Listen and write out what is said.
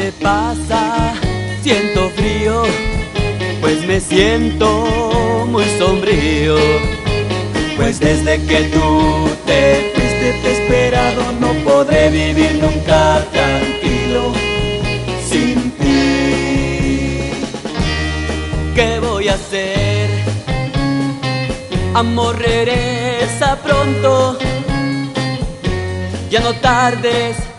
me pasa? Siento frío, pues me siento muy sombrío. Pues desde que tú te fuiste desesperado, no podré vivir nunca tranquilo sin ti. ¿Qué voy a hacer? Amor, regresa pronto, ya no tardes,